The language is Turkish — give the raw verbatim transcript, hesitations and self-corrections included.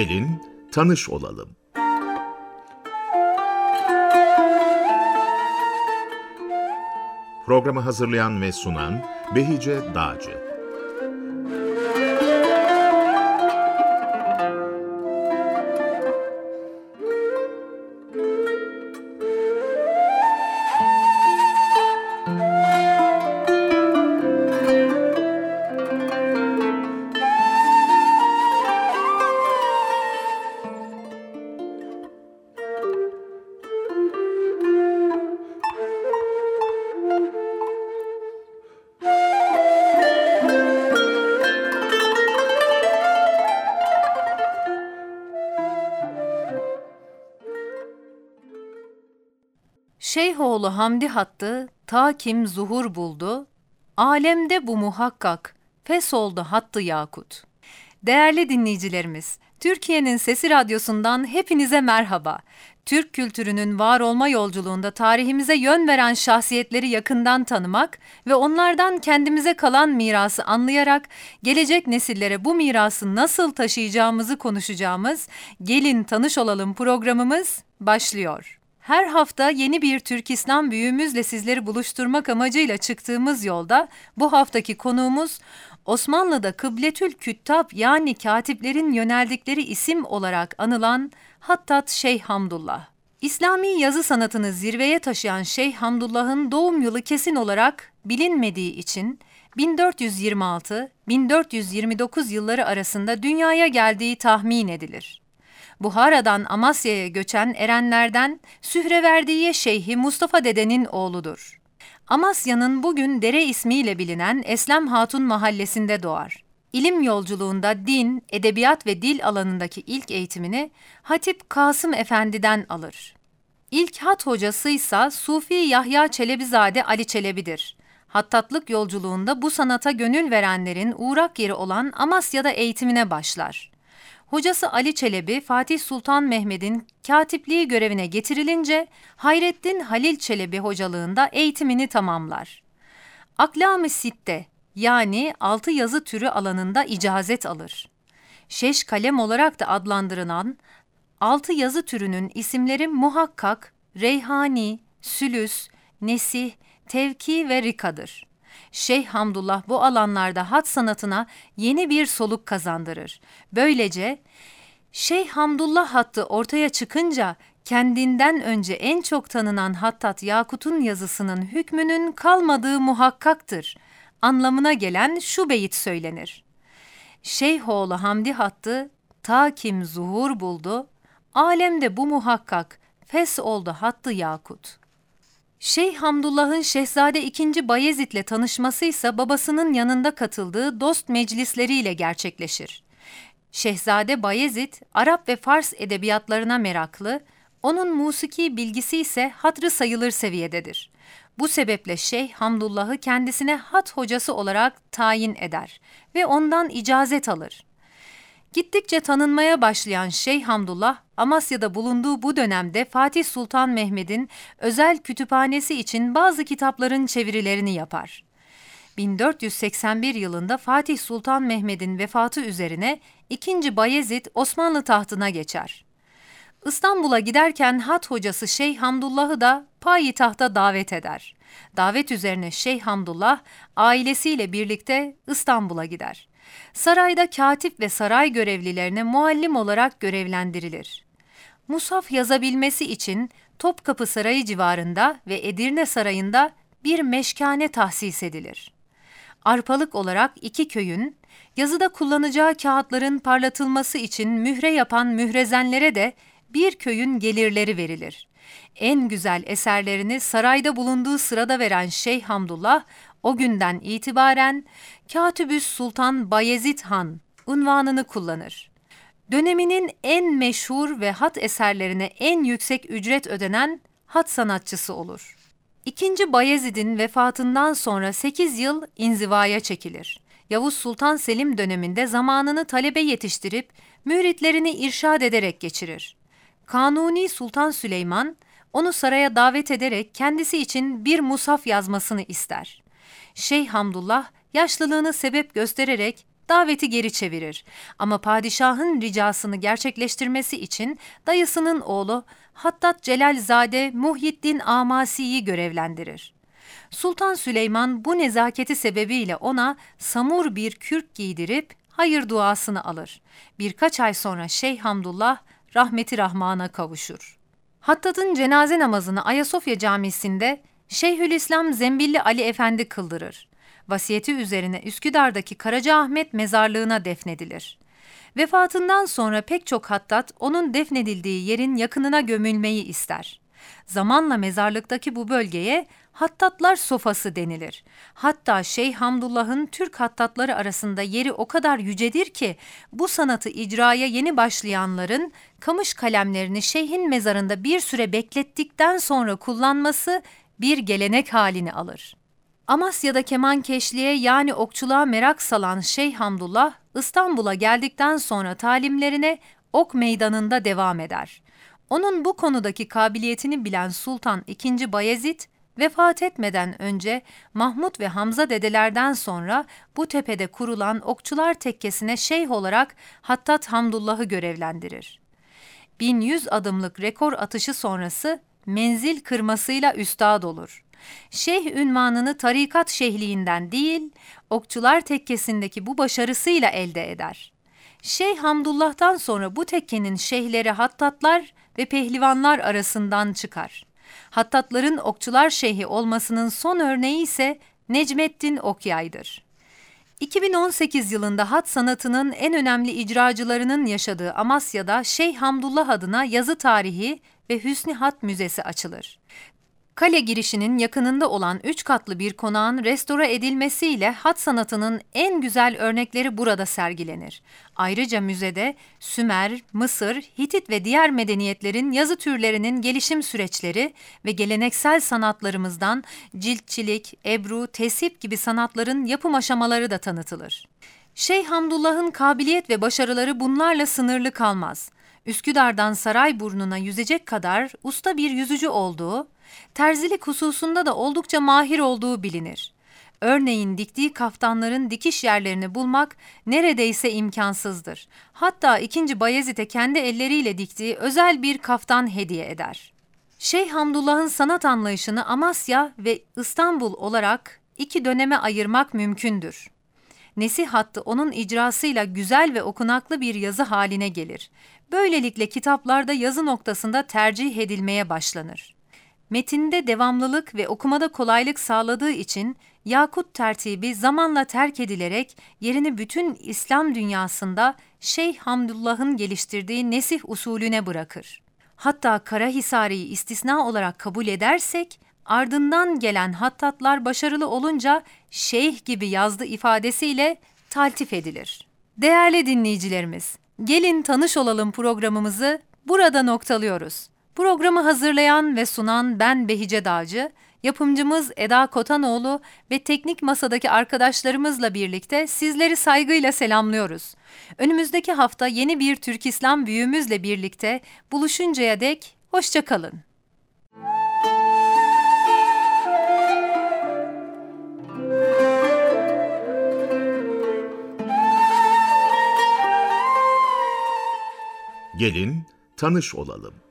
Gelin tanış olalım. Programı hazırlayan ve sunan Behice Dağcı. Şeyhoğlu Hamdi hattı ta kim zuhur buldu, alemde bu muhakkak fes oldu hattı yakut. Değerli dinleyicilerimiz, Türkiye'nin Sesi Radyosu'ndan hepinize merhaba. Türk kültürünün var olma yolculuğunda tarihimize yön veren şahsiyetleri yakından tanımak ve onlardan kendimize kalan mirası anlayarak gelecek nesillere bu mirası nasıl taşıyacağımızı konuşacağımız Gelin Tanış Olalım programımız başlıyor. Her hafta yeni bir Türk İslam büyüğümüzle sizleri buluşturmak amacıyla çıktığımız yolda bu haftaki konuğumuz Osmanlı'da Kıbletül Küttab yani katiplerin yöneldikleri isim olarak anılan Hattat Şeyh Hamdullah. İslami yazı sanatını zirveye taşıyan Şeyh Hamdullah'ın doğum yılı kesin olarak bilinmediği için bin dört yüz yirmi altı - bin dört yüz yirmi dokuz yılları arasında dünyaya geldiği tahmin edilir. Buhara'dan Amasya'ya göçen erenlerden Sühreverdiye Şeyhi Mustafa Dede'nin oğludur. Amasya'nın bugün Dere ismiyle bilinen Eslem Hatun mahallesinde doğar. İlim yolculuğunda din, edebiyat ve dil alanındaki ilk eğitimini Hatip Kasım Efendi'den alır. İlk hat hocası ise Sufi Yahya Çelebizade Ali Çelebi'dir. Hattatlık yolculuğunda bu sanata gönül verenlerin uğrak yeri olan Amasya'da eğitimine başlar. Hocası Ali Çelebi, Fatih Sultan Mehmed'in katipliği görevine getirilince Hayrettin Halil Çelebi hocalığında eğitimini tamamlar. Aklam-ı Sitte yani altı yazı türü alanında icazet alır. Şeş kalem olarak da adlandırılan altı yazı türünün isimleri muhakkak, reyhani, sülüs, nesih, tevki ve rikadır. Şeyh Hamdullah bu alanlarda hat sanatına yeni bir soluk kazandırır. Böylece Şeyh Hamdullah hattı ortaya çıkınca kendinden önce en çok tanınan Hattat Yakut'un yazısının hükmünün kalmadığı muhakkaktır anlamına gelen şu beyit söylenir. Şeyhoğlu Hamdi hattı ta kim zuhur buldu, alemde bu muhakkak fes oldu hattı Yakut. Şeyh Hamdullah'ın Şehzade ikinci. Bayezid'le tanışması ise babasının yanında katıldığı dost meclisleriyle gerçekleşir. Şehzade Bayezid, Arap ve Fars edebiyatlarına meraklı, onun musiki bilgisi ise hatırı sayılır seviyededir. Bu sebeple Şeyh Hamdullah'ı kendisine hat hocası olarak tayin eder ve ondan icazet alır. Gittikçe tanınmaya başlayan Şeyh Hamdullah, Amasya'da bulunduğu bu dönemde Fatih Sultan Mehmed'in özel kütüphanesi için bazı kitapların çevirilerini yapar. bin dört yüz seksen bir yılında Fatih Sultan Mehmed'in vefatı üzerine ikinci. Bayezid Osmanlı tahtına geçer. İstanbul'a giderken hat hocası Şeyh Hamdullah'ı da payitahta davet eder. Davet üzerine Şeyh Hamdullah ailesiyle birlikte İstanbul'a gider. Sarayda katip ve saray görevlilerine muallim olarak görevlendirilir. Musaf yazabilmesi için Topkapı Sarayı civarında ve Edirne Sarayı'nda bir meşkane tahsis edilir. Arpalık olarak iki köyün, yazıda kullanacağı kağıtların parlatılması için mühre yapan mührezenlere de bir köyün gelirleri verilir. En güzel eserlerini sarayda bulunduğu sırada veren Şeyh Hamdullah, o günden itibaren Katibüs Sultan Bayezid Han unvanını kullanır. Döneminin en meşhur ve hat eserlerine en yüksek ücret ödenen hat sanatçısı olur. İkinci. Bayezid'in vefatından sonra sekiz yıl inzivaya çekilir. Yavuz Sultan Selim döneminde zamanını talebe yetiştirip müritlerini irşad ederek geçirir. Kanuni Sultan Süleyman onu saraya davet ederek kendisi için bir musaf yazmasını ister. Şeyh Hamdullah yaşlılığını sebep göstererek daveti geri çevirir. Ama padişahın ricasını gerçekleştirmesi için dayısının oğlu Hattat Celalzade Muhyiddin Amasi'yi görevlendirir. Sultan Süleyman bu nezaketi sebebiyle ona samur bir kürk giydirip hayır duasını alır. Birkaç ay sonra Şeyh Hamdullah rahmeti rahmana kavuşur. Hattat'ın cenaze namazını Ayasofya Camisi'nde Şeyhülislam Zembilli Ali Efendi kıldırır. Vasiyeti üzerine Üsküdar'daki Karacaahmet mezarlığına defnedilir. Vefatından sonra pek çok hattat onun defnedildiği yerin yakınına gömülmeyi ister. Zamanla mezarlıktaki bu bölgeye Hattatlar Sofası denilir. Hatta Şeyh Hamdullah'ın Türk hattatları arasında yeri o kadar yücedir ki bu sanatı icraya yeni başlayanların kamış kalemlerini şeyhin mezarında bir süre beklettikten sonra kullanması bir gelenek halini alır. Amasya'da kemankeşliğe yani okçuluğa merak salan Şeyh Hamdullah, İstanbul'a geldikten sonra talimlerine Ok Meydanı'nda devam eder. Onun bu konudaki kabiliyetini bilen Sultan ikinci. Bayezid, vefat etmeden önce Mahmud ve Hamza dedelerden sonra bu tepede kurulan Okçular Tekkesi'ne şeyh olarak Hattat Hamdullah'ı görevlendirir. bin yüz adımlık rekor atışı sonrası menzil kırmasıyla üstad olur. Şeyh ünvanını tarikat şeyhliğinden değil, Okçular Tekkesi'ndeki bu başarısıyla elde eder. Şeyh Hamdullah'tan sonra bu tekkenin şeyhleri hattatlar ve pehlivanlar arasından çıkar. Hattatların okçular şeyhi olmasının son örneği ise Necmettin Okyay'dır. iki bin on sekiz yılında hat sanatının en önemli icracılarının yaşadığı Amasya'da Şeyh Hamdullah adına yazı tarihi ve Hüsnü Hat Müzesi açılır. Kale girişinin yakınında olan üç katlı bir konağın restore edilmesiyle hat sanatının en güzel örnekleri burada sergilenir. Ayrıca müzede Sümer, Mısır, Hitit ve diğer medeniyetlerin yazı türlerinin gelişim süreçleri ve geleneksel sanatlarımızdan ciltçilik, ebru, tesip gibi sanatların yapım aşamaları da tanıtılır. Şeyh Hamdullah'ın kabiliyet ve başarıları bunlarla sınırlı kalmaz. Üsküdar'dan Sarayburnu'na yüzecek kadar usta bir yüzücü olduğu, terzilik hususunda da oldukça mahir olduğu bilinir. Örneğin diktiği kaftanların dikiş yerlerini bulmak neredeyse imkansızdır. Hatta ikinci. Bayezid'e kendi elleriyle diktiği özel bir kaftan hediye eder. Şeyh Hamdullah'ın sanat anlayışını Amasya ve İstanbul olarak iki döneme ayırmak mümkündür. Nesih hattı onun icrasıyla güzel ve okunaklı bir yazı haline gelir. Böylelikle kitaplarda yazı noktasında tercih edilmeye başlanır. Metinde devamlılık ve okumada kolaylık sağladığı için Yakut tertibi zamanla terk edilerek yerini bütün İslam dünyasında Şeyh Hamdullah'ın geliştirdiği nesih usulüne bırakır. Hatta Karahisari'yi istisna olarak kabul edersek, ardından gelen hattatlar başarılı olunca şeyh gibi yazdı ifadesiyle taltif edilir. Değerli dinleyicilerimiz, gelin tanış olalım programımızı burada noktalıyoruz. Programı hazırlayan ve sunan ben Behice Dağcı, yapımcımız Eda Kotanoğlu ve teknik masadaki arkadaşlarımızla birlikte sizleri saygıyla selamlıyoruz. Önümüzdeki hafta yeni bir Türk İslam büyüğümüzle birlikte buluşuncaya dek hoşça kalın. Gelin tanış olalım.